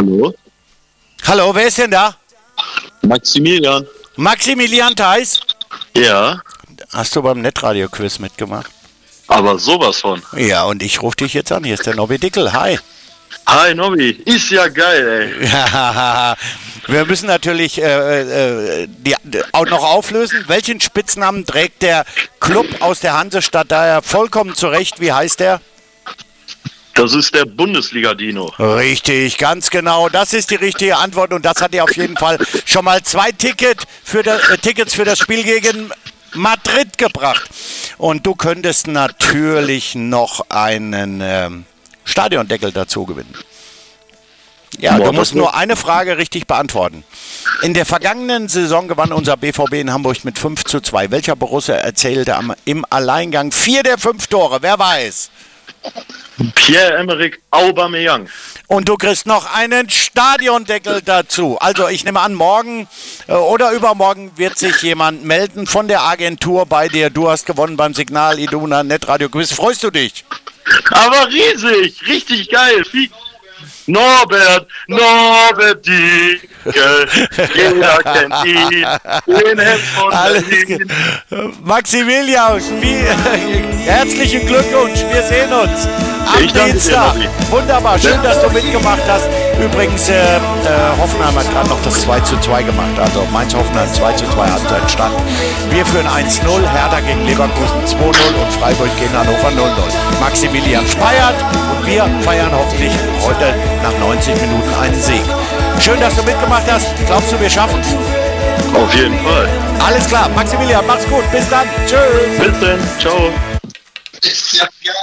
Hallo? Hallo, wer ist denn da? Maximilian. Maximilian Theis? Ja, Hast du beim Netradio-Quiz mitgemacht? aber sowas von. Ja, und ich rufe dich jetzt an. Hier ist der Nobby Dickel. Hi. Hi Nobby, ist ja geil, ey. Wir müssen natürlich auch noch auflösen. Welchen Spitznamen trägt der Club aus der Hansestadt? Daher vollkommen zu Recht. Wie heißt der? Das ist der Bundesliga-Dino. Richtig, ganz genau. Das ist die richtige Antwort und das hat dir auf jeden Fall schon mal 2 Tickets für das Spiel gegen Madrid gebracht. Und du könntest natürlich noch einen Stadiondeckel dazu gewinnen. Ja, du musst nur eine Frage richtig beantworten. In der vergangenen Saison gewann unser BVB in Hamburg mit 5:2. Welcher Borussia erzielte im Alleingang 4 der 5 Tore? Wer weiß? Pierre-Emerick Aubameyang. Und du kriegst noch einen Stadiondeckel dazu. Also ich nehme an, morgen oder übermorgen wird sich jemand melden von der Agentur bei dir. Du hast gewonnen beim Signal Iduna Netradio Quiz. Freust du dich? Aber riesig, richtig geil. Norbert Dickel, jeder kennt ihn, den Hemd von Berlin. Maximilian, herzlichen Glückwunsch, wir sehen uns am Dienstag. Wunderbar, schön, dass du mitgemacht hast. Übrigens, Hoffenheim hat gerade noch das 2:2 gemacht, also Mainz-Hoffenheim 2:2 Halbzeit stand. Wir führen 1:0, Hertha gegen Leverkusen 2:0 und Freiburg gegen Hannover 0:0. Maximilian feiert und wir feiern hoffentlich heute nach 90 Minuten einen Sieg. Schön, dass du mitgemacht hast. Glaubst du, wir schaffen es? Auf jeden Fall. Alles klar. Maximilian, mach's gut. Bis dann. Tschüss. Bis dann. Ciao. Ist ja geil.